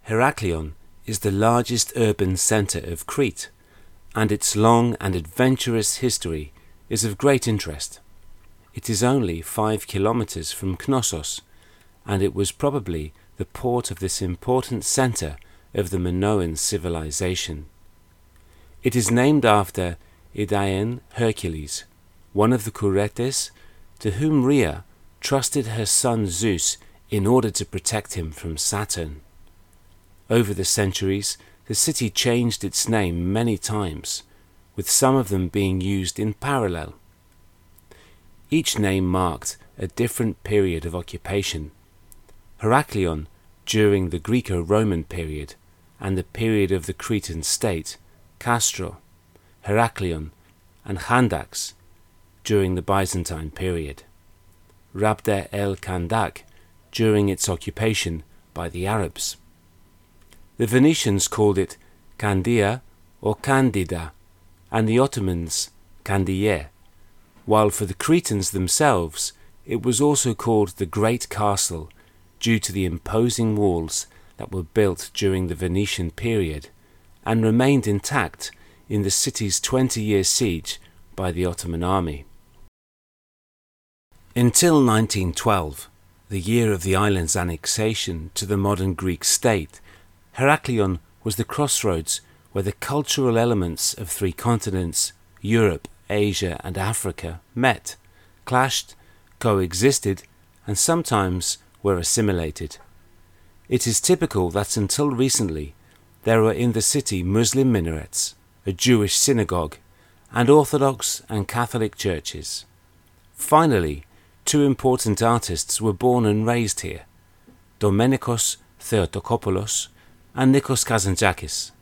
Heraklion is the largest urban centre of Crete, and its long and adventurous history is of great interest. It is only 5 kilometers from Knossos, and it was probably the port of this important centre of the Minoan civilization. It is named after Idaean Hercules, one of the Curetes, to whom Rhea trusted her son Zeus in order to protect him from Saturn. Over the centuries, the city changed its name many times, with some of them being used in parallel. Each name marked a different period of occupation. Heraklion during the Greco-Roman period and the period of the Cretan state, Castro, Heraklion, and Chandax during the Byzantine period. Rabda el-Kandak during its occupation by the Arabs. The Venetians called it Candia or Candida, and the Ottomans Candiye, while for the Cretans themselves it was also called the Great Castle due to the imposing walls that were built during the Venetian period and remained intact in the city's 20-year siege by the Ottoman army. Until 1912, the year of the island's annexation to the modern Greek state, Heraklion was the crossroads where the cultural elements of 3 continents, Europe, Asia and Africa, met, clashed, coexisted, and sometimes were assimilated. It is typical that until recently there were in the city Muslim minarets, a Jewish synagogue, and Orthodox and Catholic churches. Finally, 2 important artists were born and raised here, Domenikos Theotokopoulos and Nikos Kazantzakis.